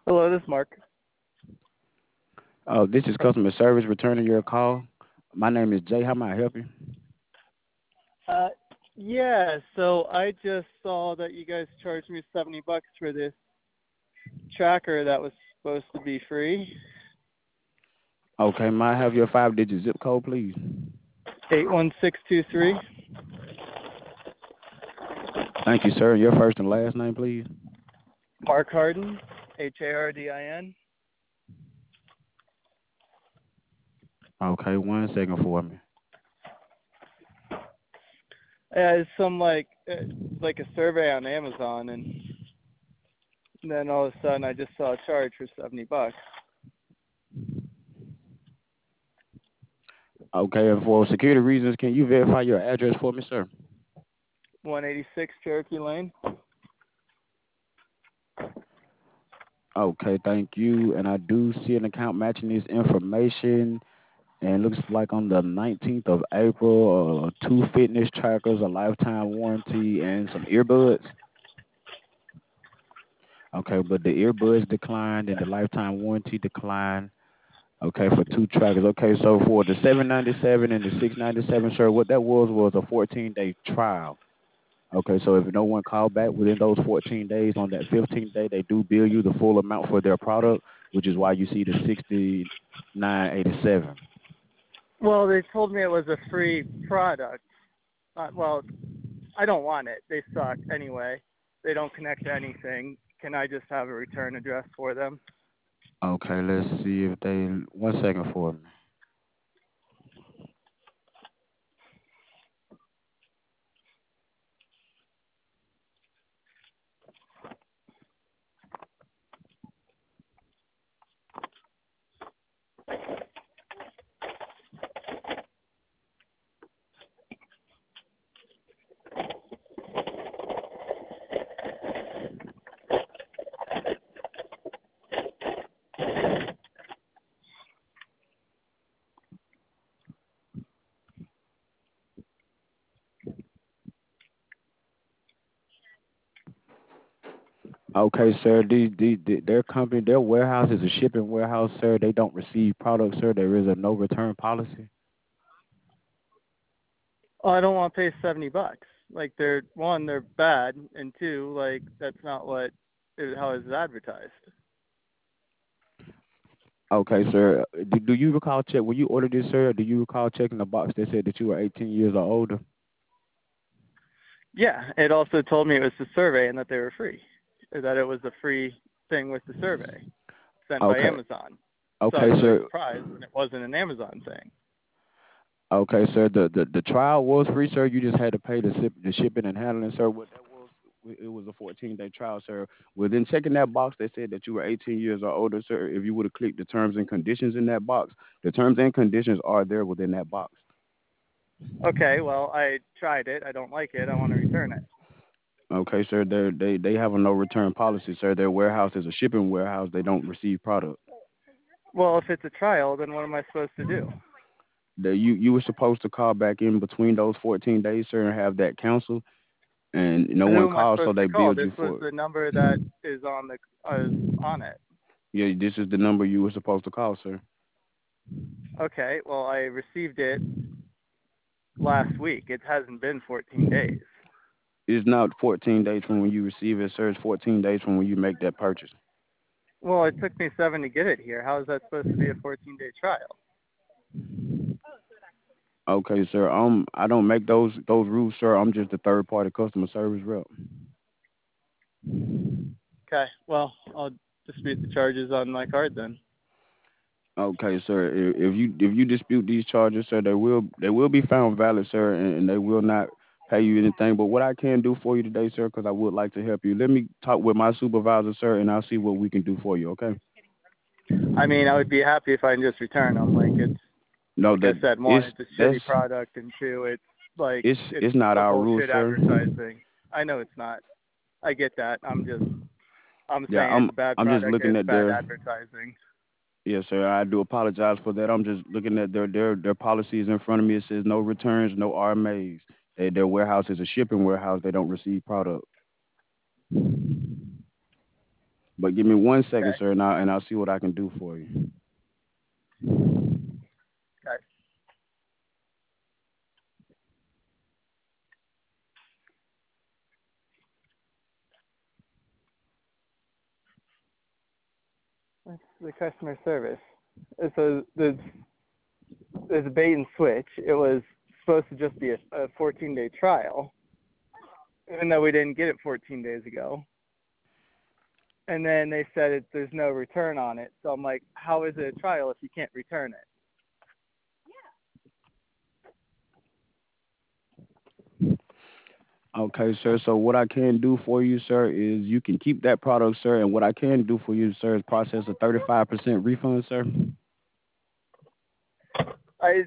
Hello, this is Mark. This is customer service returning your call. My name is Jay. How may I help you? Uh, yeah, so I just saw that you guys charged me $70 for this tracker that was supposed to be free. Okay, may I have your 5-digit zip code, please? 81623. Thank you, sir. Your first and last name, please. Mark Hardin, Hardin. Okay, 1 second for me. It's some like a survey on Amazon, and then all of a sudden I just saw a charge for $70. Okay, and for security reasons, can you verify your address for me, sir? 186 Cherokee Lane. Okay, thank you. And I do see an account matching this information. And it looks like on the 19th of April, two fitness trackers, a lifetime warranty, and some earbuds. Okay, but the earbuds declined and the lifetime warranty declined. Okay, for two trackers. Okay, so for the 797 and the 697, sir, what that was a 14-day trial. Okay, so if no one called back within those 14 days, on that 15th day, they do bill you the full amount for their product, which is why you see the 69.87. Well, they told me it was a free product. Well, I don't want it. They suck anyway. They don't connect to anything. Can I just have a return address for them? Okay, let's see if they 1 second for me. Okay, sir. Their company, their warehouse is a shipping warehouse, sir. They don't receive products, sir. There is a no return policy. Oh, I don't want to pay $70. Like they're one, they're bad, and two, like that's not how it's advertised. Okay, sir. Do you recall check when you ordered this, sir? Do you recall checking the box that said that you were 18 years or older? Yeah, it also told me it was a survey and that they were free, or that it was a free thing with the survey sent by Okay, Amazon. So I okay, was really sir. surprised when it wasn't an Amazon thing. Okay, sir. The trial was free, sir. You just had to pay the shipping and handling, sir. What that was, it was a 14-day trial, sir. Within checking that box, they said that you were 18 years or older, sir. If you would have clicked the terms and conditions in that box, the terms and conditions are there within that box. Okay, well I tried it. I don't like it. I want to return it. Okay, sir. They have a no return policy, sir. Their warehouse is a shipping warehouse. They don't receive product. Well, if it's a trial, then what am I supposed to do? You were supposed to call back in between those 14 days, sir, and have that canceled. And no Who one am I called, so supposed to they call? billed This you was for it. the number that is on it. Yeah, this is the number you were supposed to call, sir. Okay, well I received it last week. It hasn't been 14 days. It's not 14 days from when you receive it, sir. It's 14 days from when you make that purchase. Well, it took me 7 to get it here. How is that supposed to be a 14-day trial? Okay, sir. I don't make those rules, sir. I'm just a third party customer service rep. Okay, well, I'll dispute the charges on my card then. Okay, sir. If you dispute these charges, sir, they will be found valid, sir, and they will not pay you anything. But what I can do for you today, sir, because I would like to help you, let me talk with my supervisor, sir, and I'll see what we can do for you. Okay? I mean, I would be happy if I can just return them. No, Like I that said, one, it's it's a that's shitty product, and two, it's it's not a our rule, bullshit sir. advertising. I know it's not. I get that. I'm Yeah, saying it's I'm a bad I'm just product and looking it's at bad their advertising. yes, sir. I do apologize for that. I'm just looking at their policies in front of me. It says no returns, no RMAs. Their warehouse is a shipping warehouse. They don't receive product. But give me 1 second, Okay. sir, and I'll see what I can do for you. Okay. That's the customer service. So there's a bait and switch. It was supposed to just be a 14-day trial, even though we didn't get it 14 days ago. And then they said there's no return on it. So I'm like, how is it a trial if you can't return it? Okay, sir. So what I can do for you, sir, is you can keep that product, sir, and what I can do for you, sir, is process a 35% refund, sir. I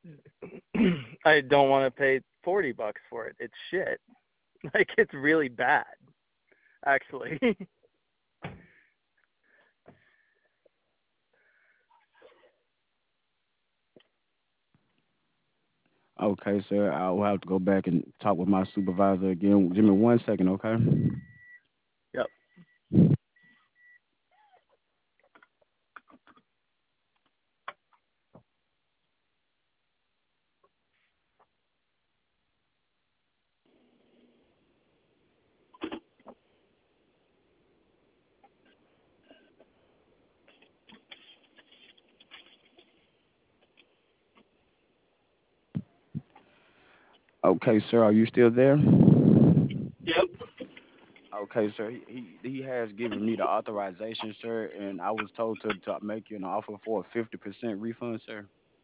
I don't want to pay $40 for it. It's shit. Like, it's really bad, actually. Okay, sir. I'll have to go back and talk with my supervisor again. Give me 1 second, okay? Yep. Okay, sir. Are you still there? Yep. Okay, sir. He has given me the authorization, sir, and I was told to make you an offer for a 50% refund, sir.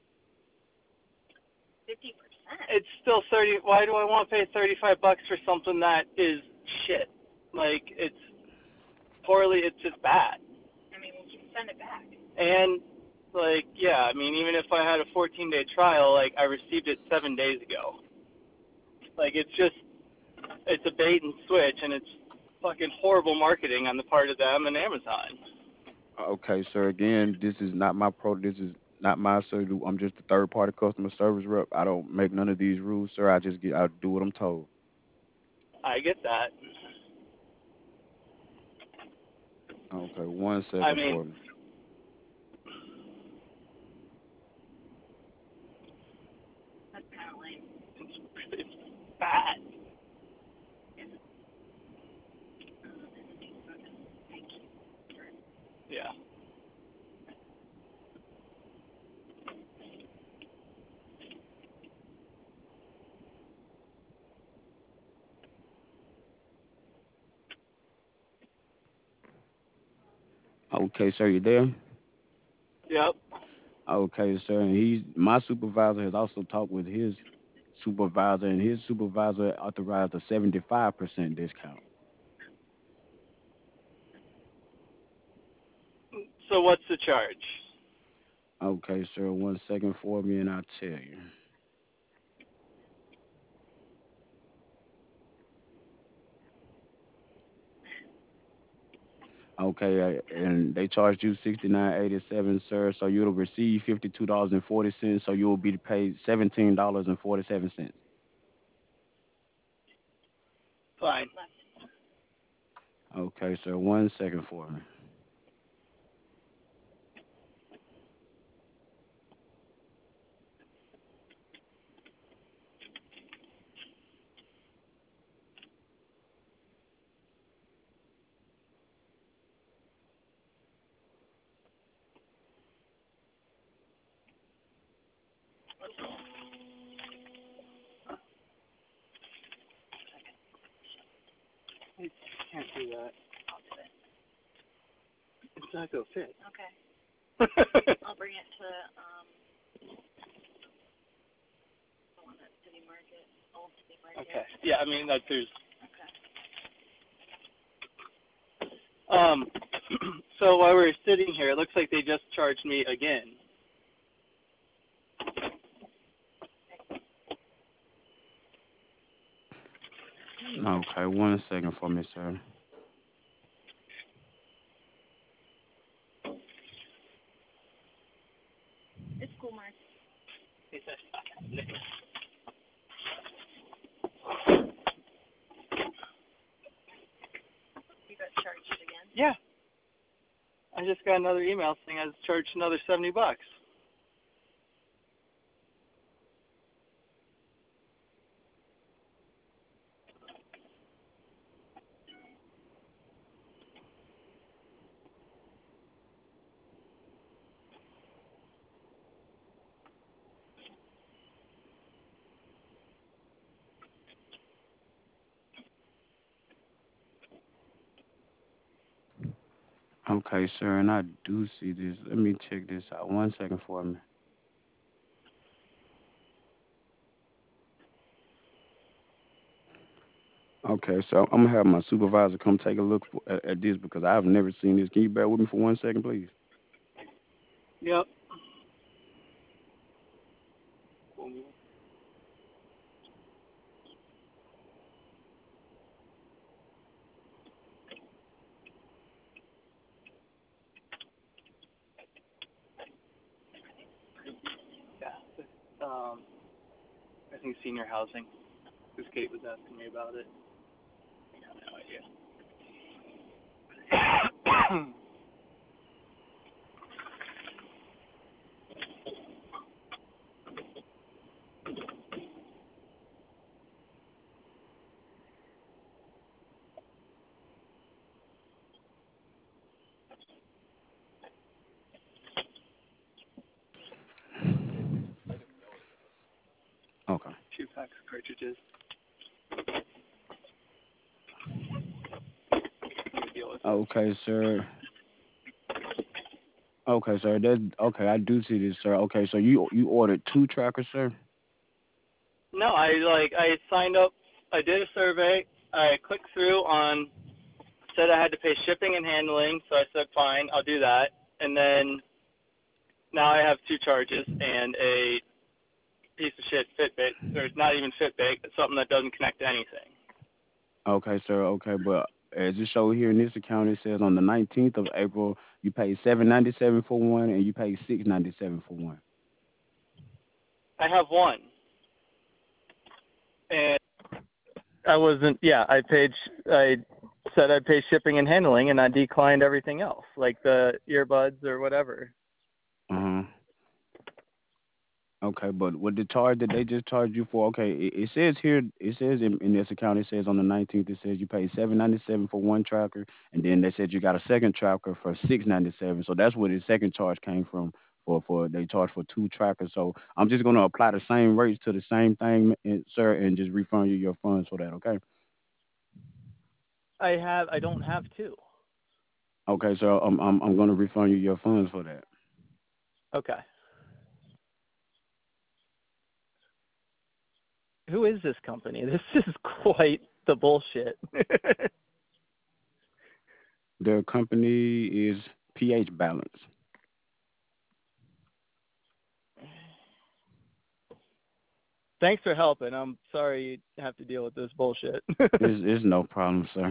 50%. It's still 30. Why do I want to pay $35 for something that is shit? Like, it's poorly. It's just bad. I mean, we can send it back. And like, yeah, I mean, even if I had a 14-day trial, like, I received it 7 days ago. Like, it's a bait and switch, and it's fucking horrible marketing on the part of them and Amazon. Okay, sir. Again, this is not my pro. This is not my sir. I'm just a third party customer service rep. I don't make none of these rules, sir. I do what I'm told. I get that. Okay, one I second mean, for me. That's kind of lame. it's bad. Thank you. Yeah. Okay, sir, you there? Yep. Okay, sir. And my supervisor has also talked with his supervisor, and his supervisor authorized a 75% discount. So what's the charge? Okay, sir. 1 second for me, and I'll tell you. Okay, and they charged you 69.87, sir. So you'll receive $52.40. So you will be paid $17.47. Fine. Okay, sir. 1 second for me. I can't do that. I'll do it. It's not gonna fit. Okay. I'll bring it to the one at City Market, Old City Market. Okay. Yeah, I mean that there's. Okay. So while we're sitting here, it looks like they just charged me again. Okay, 1 second for me, sir. It's cool, Mark. You got charged again? Yeah. I just got another email saying I was charged another $70. Okay, sir, and I do see this. Let me check this out. 1 second for me. Okay, so I'm gonna have my supervisor come take a look at this because I've never seen this. Can you bear with me for 1 second, please? Yep. Yeah. I think senior housing. Because Kate was asking me about it. I got no idea. Okay. 2 packs of cartridges. Deal with it. Okay, sir. Okay, sir. That's okay. I do see this, sir. Okay, so you ordered two trackers, sir. No, I signed up. I did a survey. I clicked through on said I had to pay shipping and handling, so I said fine, I'll do that. And then now I have two charges and a piece of shit Fitbit, or not even Fitbit, it's something that doesn't connect to anything. Okay, sir. Okay, but as it shows here in this account, it says on the 19th of April you paid $7.97 for one, and you paid $6.97 for one. I have one, and I wasn't. Yeah, I paid. I said I'd pay shipping and handling, and I declined everything else, like the earbuds or whatever. Uh huh. Okay, but what the charge that they just charged you for? Okay, it says here, it says in this account, it says on the 19th, it says you paid $7.97 for one tracker, and then they said you got a second tracker for $6.97. So that's where the second charge came from. For they charge for two trackers. So I'm just gonna apply the same rates to the same thing, sir, and just refund you your funds for that. Okay. I don't have two. Okay, so I'm gonna refund you your funds for that. Okay. Who is this company? This is quite the bullshit. Their company is pH Balance. Thanks for helping. I'm sorry you have to deal with this bullshit. It's no problem, sir.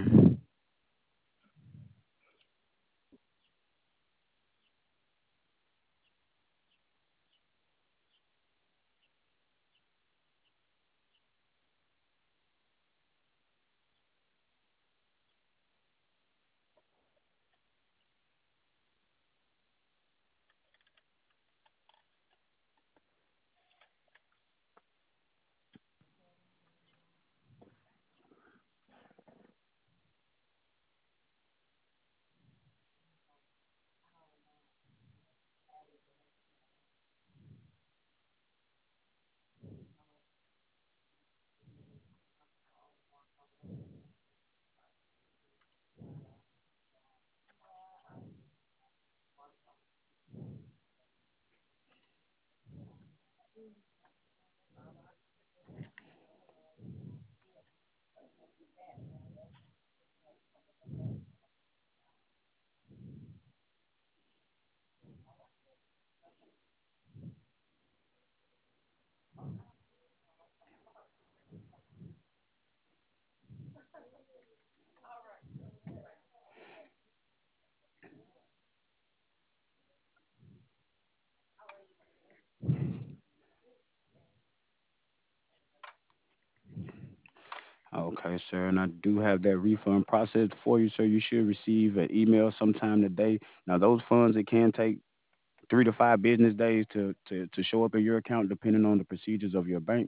Okay, sir, and I do have that refund process for you, sir. You should receive an email sometime today. Now, those funds, it can take 3 to 5 business days to show up in your account, depending on the procedures of your bank.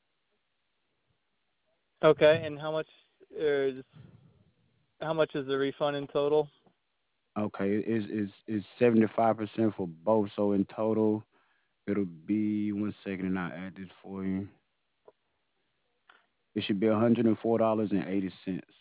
Okay, and how much is the refund in total? Okay, it's 75% for both. So in total, it'll be 1 second, and I'll add this for you. It should be $104.80.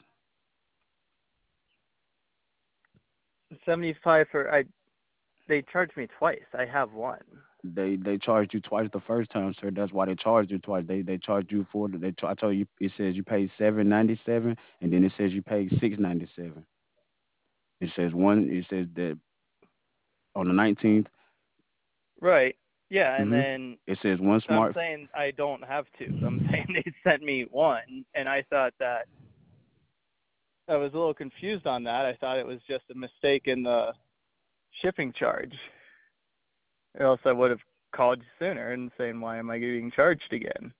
75 for I. They charged me twice. I have one. They charged you twice the first time, sir. That's why they charged you twice. They charged you for I told you it says you paid $7.97, and then it says you paid $6.97. It says one. It says that on the 19th. Right. Yeah, and Mm-hmm. then It says one so I'm smart. saying I don't have two. I'm saying they sent me one, and I thought that I was a little confused on that. I thought it was just a mistake in the shipping charge, or else I would have called you sooner and saying, why am I getting charged again?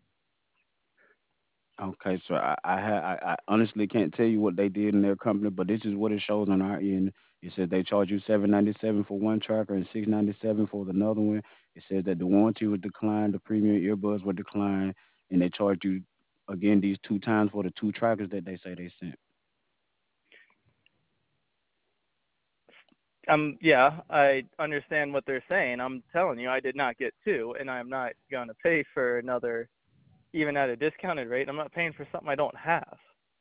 Okay, so I honestly can't tell you what they did in their company, but this is what it shows on our end. It says they charge you $7.97 for one tracker and $6.97 for another one. It says that the warranty was declined, the premium earbuds were declined, and they charged you again these 2 times for the 2 trackers that they say they sent. Yeah, I understand what they're saying. I'm telling you, I did not get two, and I'm not going to pay for another, even at a discounted rate. I'm not paying for something I don't have.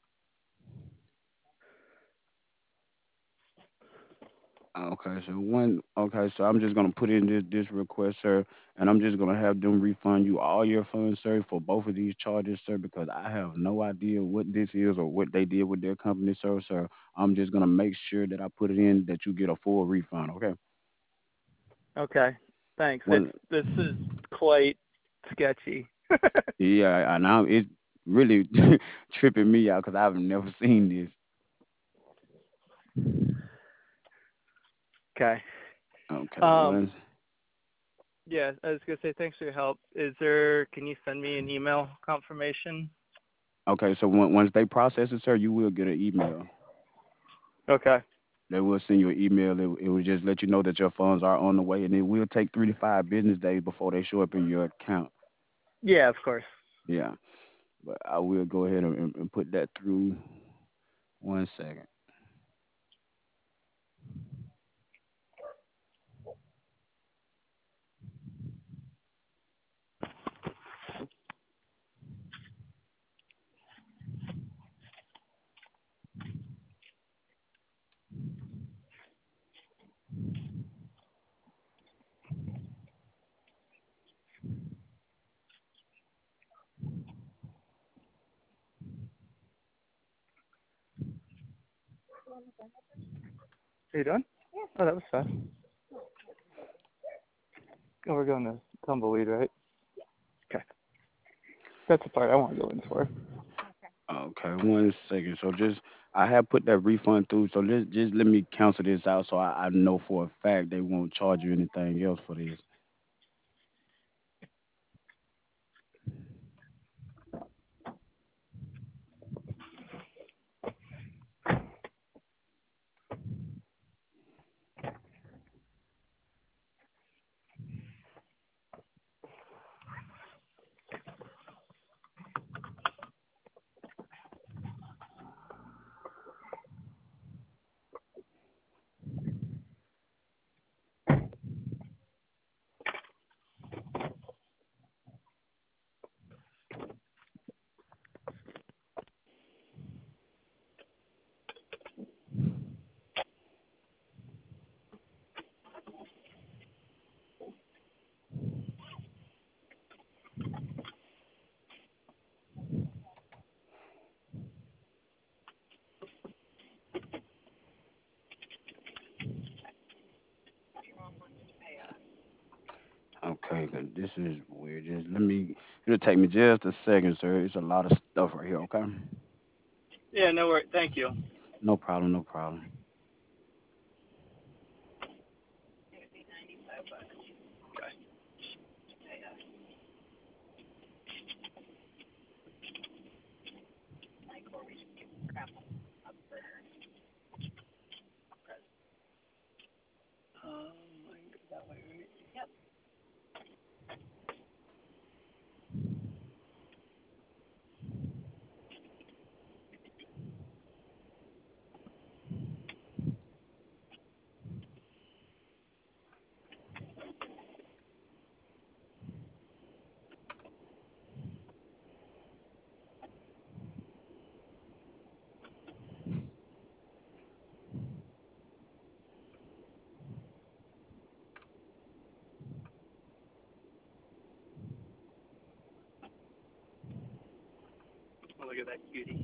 Okay, so I'm just gonna put in this request, sir, and I'm just gonna have them refund you all your funds, sir, for both of these charges, sir, because I have no idea what this is or what they did with their company, sir. So I'm just gonna make sure that I put it in that you get a full refund. Okay. Okay, thanks. One, This is quite sketchy. yeah, and now it's really tripping me out because I've never seen this. Okay. Okay, Um, one. yeah, I was gonna say thanks for your help. Can you send me an email confirmation? Okay, so once they process it, sir, you will get an email. Okay. They will send you an email. It will just let you know that your funds are on the way, and it will take 3 to 5 business days before they show up in your account. Yeah, of course. Yeah, but I will go ahead and put that through. 1 second. Are you done? Yeah. Oh, that was fast. Oh, we're going to Tumbleweed, right? Okay. That's the part I want to go in for. Okay, 1 second. So I have put that refund through. So just let me cancel this out, so I know for a fact they won't charge you anything else for this. Okay, 'cause this is weird. Just let me. It'll take me just a second, sir. It's a lot of stuff right here. Okay. Yeah, no worries. Thank you. No problem. No problem. It would be $95. Okay. Pay us. That way, right? Yep. Oh, look at that cutie.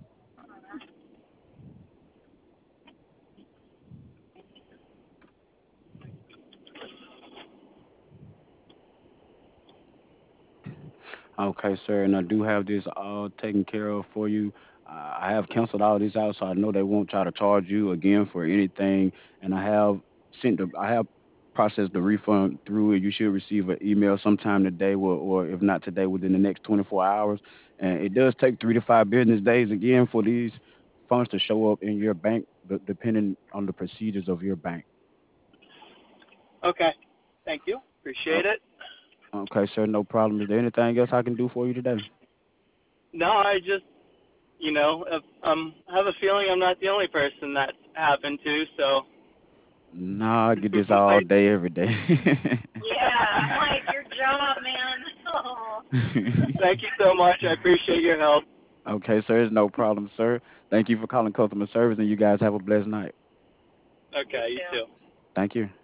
Okay, sir, and I do have this all taken care of for you. I have canceled all this out, so I know they won't try to charge you again for anything. And I have processed the refund through it. You should receive an email sometime today, or if not today, within the next 24 hours. And it does take 3 to 5 business days again for these funds to show up in your bank, depending on the procedures of your bank. Okay. Thank you. Uh, Appreciate it. okay, sir, no problem. Is there anything else I can do for you today? No, I just, I have a feeling I'm not the only person that's happened to, so. No, I get this all day, every day. Yeah, I'm like, your job, man. Oh. Thank you so much. I appreciate your help. Okay, sir, it's no problem, sir. Thank you for calling customer service, and you guys have a blessed night. Okay, you too. Thank you.